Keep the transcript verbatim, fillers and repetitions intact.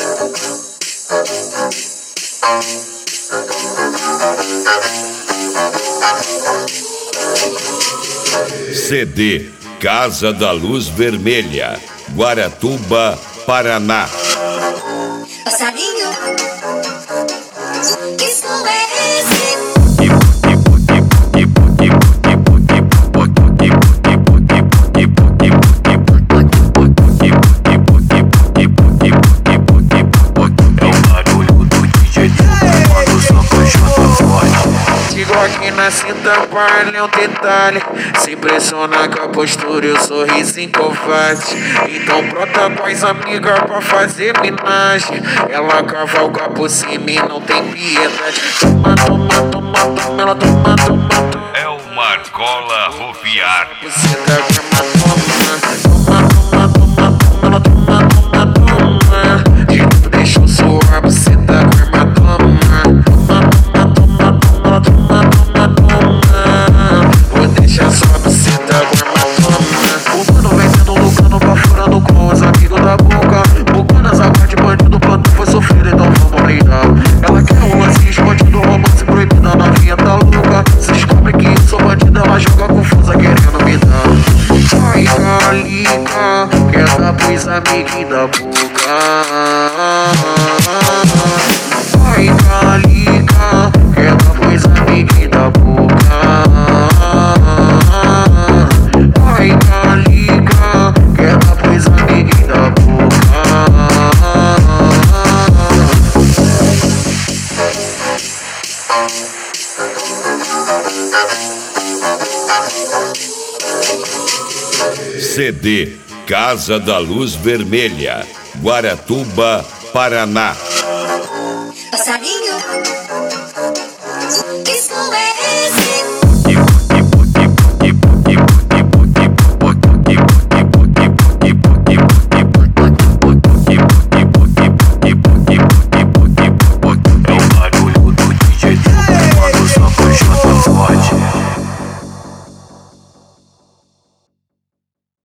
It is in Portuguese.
C D Casa da Luz Vermelha, Guaratuba, Paraná. Passarinho, que som é esse? Aqui na cinta vale é um detalhe. Se impressiona com a postura e o sorriso covarde. Então brota com as amigas pra fazer minagem. Ela cavalga por cima e não tem piedade. Toma, toma, toma, toma, ela toma, toma, toma. É o Marcola Ropiar. Você tá toma, toma, toma, toma, toma, ela toma, toma, toma. De novo deixa eu suar, você tá com arma, toma. Toma, toma, toma, toma, ela toma, toma, toma. Vou deixar só você tá com arma, toma. O mano vem sendo lucrando, bafurando com os amigos da boca. Bucanas, aguarde, bandido, plantão foi sofrido, então vamos ligar. Ela quer um lance escondido, romance proibido, a novinha tá louca. Se descobre que eu sou bandido, ela joga confusa querendo me dar. Ai, calica, quer dar pros amiguinhos da boca. Ai, calica, quer dar pros amiguinhos da boca. Ai, calica, quer dar pros amiguinhos da boca. C D Casa da Luz Vermelha, Guaratuba, Paraná. Passarinho, que som é esse?